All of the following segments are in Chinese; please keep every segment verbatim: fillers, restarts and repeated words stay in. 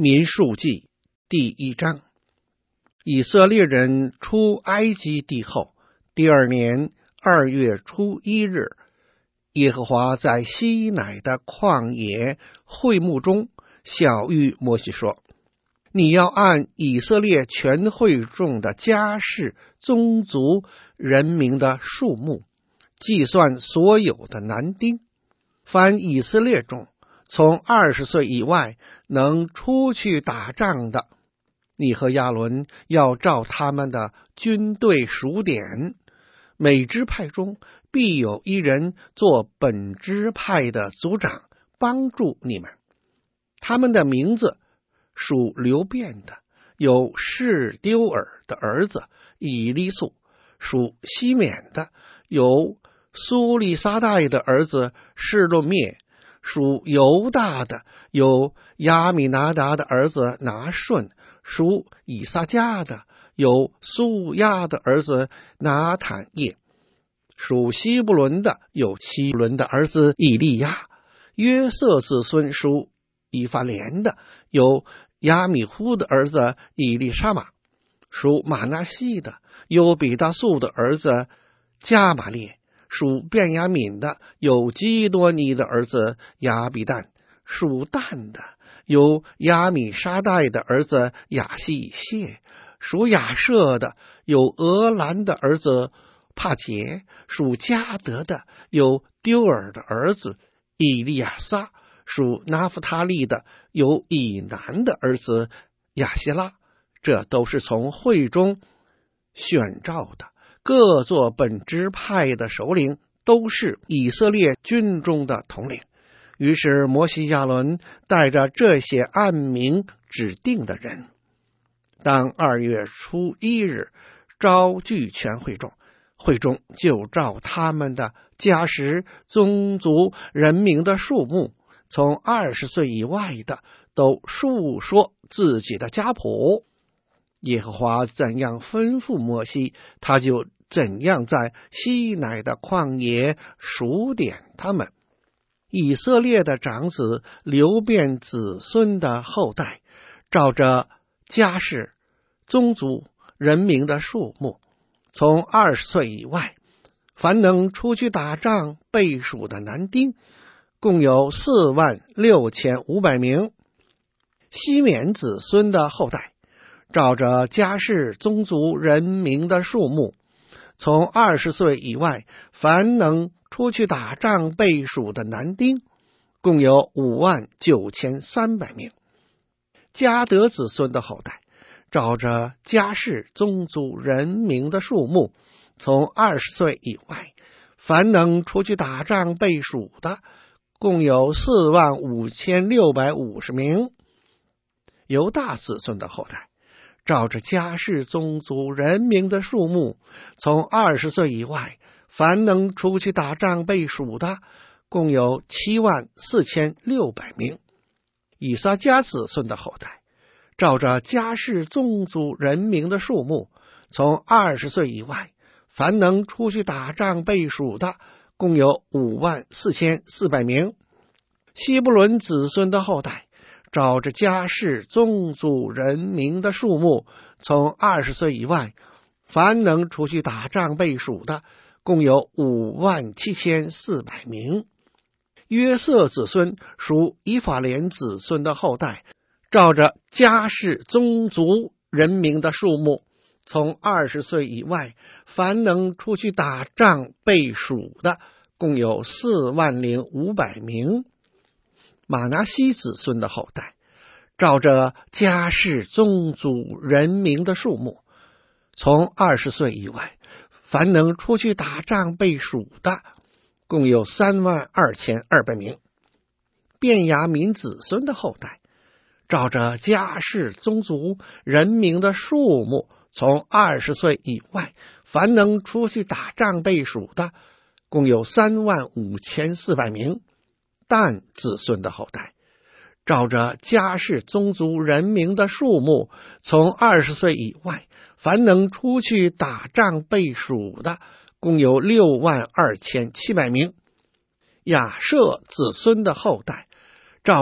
民数记第一章。以色列人出埃及地后，第二年二月初一日，耶和华在西乃的旷野会幕中晓谕摩西说：你要按以色列全会众的家室、宗族、人民的数目，计算所有的男丁。凡以色列中从二十岁以外能出去打仗的，你和亚伦要照他们的军队数点，每支派中必有一人做本支派的族长，帮助你们。他们的名字属流便的，有示丢尔的儿子以利素；属西缅的，有苏利撒代的儿子示罗灭；属犹大的，有亚米拿达的儿子拿顺；属以撒迦的，有苏亚的儿子拿坦叶；属希布伦的，有希布伦的儿子以利亚；约瑟子孙属以法莲的，有亚米呼的儿子以利沙玛；属马拿西的，有比大素的儿子加玛列；属便雅悯的，有基多尼的儿子亚比旦；属但的，有亚米沙代的儿子亚细谢；属亚舍的，有俄兰的儿子帕杰；属加德的，有丢尔的儿子以利亚撒；属拿弗他利的，有以南的儿子亚希拉。这都是从会中选召的，各作本支派的首领，都是以色列军中的统领。于是摩西亚伦带着这些按名指定的人，当二月初一日召聚全会众，会中就照他们的家室、宗族、人民的数目，从二十岁以外的都述说自己的家谱。耶和华怎样吩咐摩西，他就怎样在西乃的旷野数点他们。以色列的长子流便子孙的后代，照着家室、宗族、人民的数目，从二十岁以外，凡能出去打仗被数的男丁，共有四万六千五百名。西缅子孙的后代，照着家室、宗族、人民的数目，从二十岁以外，凡能出去打仗被数的男丁，共有五万九千三百名。迦得子孙的后代，照着家室、宗族、人民的数目，从二十岁以外，凡能出去打仗被数的，共有四万五千六百五十名。犹大子孙的后代，照着家室、宗族、人民的数目，从二十岁以外，凡能出去打仗被数的，共有七万四千六百名。以撒迦子孙的后代，照着家室、宗族、人民的数目，从二十岁以外，凡能出去打仗被数的，共有五万四千四百名。希布伦子孙的后代，照着家室、宗族、人民的数目，从二十岁以外，凡能出去打仗被数的，共有五万七千四百名。约瑟子孙属以法莲子孙的后代，照着家室、宗族、人民的数目，从二十岁以外，凡能出去打仗被数的，共有四万零五百名。马拿西子孙的后代，照着家室、宗族、人民的数目，从二十岁以外，凡能出去打仗被数的，共有三万二千二百名。便雅悯子孙的后代，照着家室、宗族、人民的数目，从二十岁以外，凡能出去打仗被数的，共有三万五千四百名。但子孙的后代，照着家室、宗族、人民的数目，从二十岁以外，凡能出去打仗被数的，共有六万二千七百名。亚舍子孙的后代，照着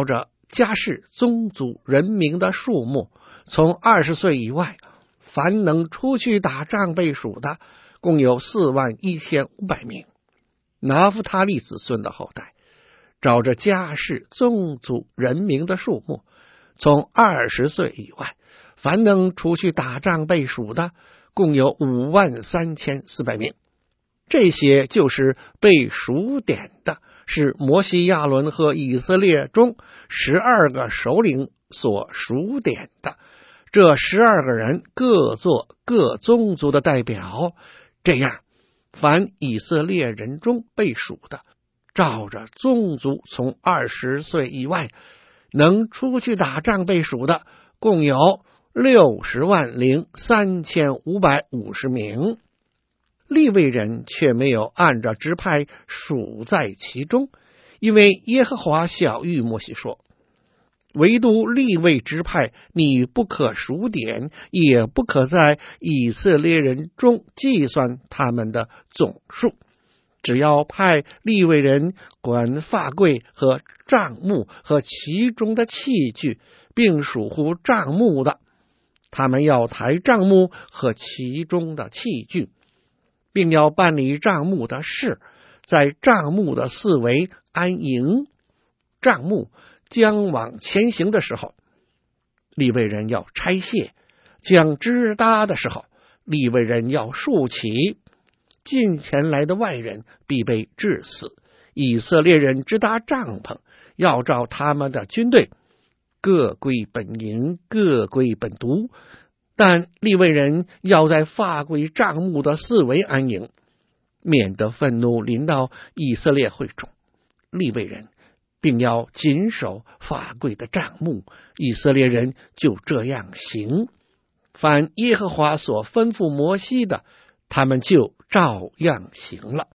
家世宗族人民的数目，从二十岁以外，凡能出去打仗被数的，共有四万一千五百名。拿弗他利子孙的后代，照着家世宗族人民的数目，从二十岁以外，凡能出去打仗被数的，共有五万三千四百名。这些就是被数点的，是摩西、亚伦和以色列中十二个首领所数点的。这十二个人各做各宗族的代表，这样凡以色列人中被数的，照着宗族从二十岁以外能出去打仗被数的，共有六十万零三千五百五十名。利未人却没有按照支派数在其中，因为耶和华晓谕摩西说，唯独利未支派你不可数点，也不可在以色列人中计算他们的总数，只要派利未人管法柜和帐幕和其中的器具，并属乎帐幕的，他们要抬帐幕和其中的器具，并要办理帐幕的事，在帐幕的四围安营。帐幕将往前行的时候，利未人要拆卸；将支搭的时候，利未人要竖起。近前来的外人必被治死。以色列人支搭帐篷，要照他们的军队，各归本营，各归本族。但利未人要在法柜帐幕的四围安营，免得愤怒临到以色列会众。利未人并要谨守法柜的帐幕，以色列人就这样行。凡耶和华所吩咐摩西的，他们就照样行了。